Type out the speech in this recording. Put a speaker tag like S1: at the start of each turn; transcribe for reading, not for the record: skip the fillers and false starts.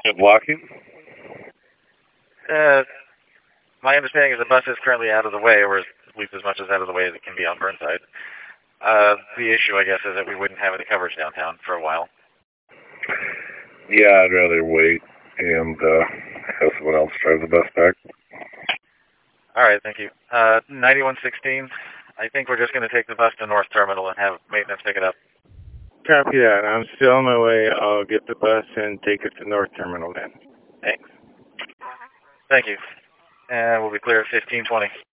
S1: Blocking?
S2: My understanding is the bus is currently out of the way, or at least as much as out of the way as it can be on Burnside. The issue, I guess, is that we wouldn't have any coverage downtown for a while.
S1: Yeah, I'd rather wait and have someone else drive the bus back.
S2: All right, thank you. 9116, I think we're just going to take the bus to North Terminal and have maintenance pick it up.
S3: Copy that. I'm still on my way. I'll get the bus and take it to North Terminal then. Thanks.
S2: Thank you. And we'll be clear at 1520.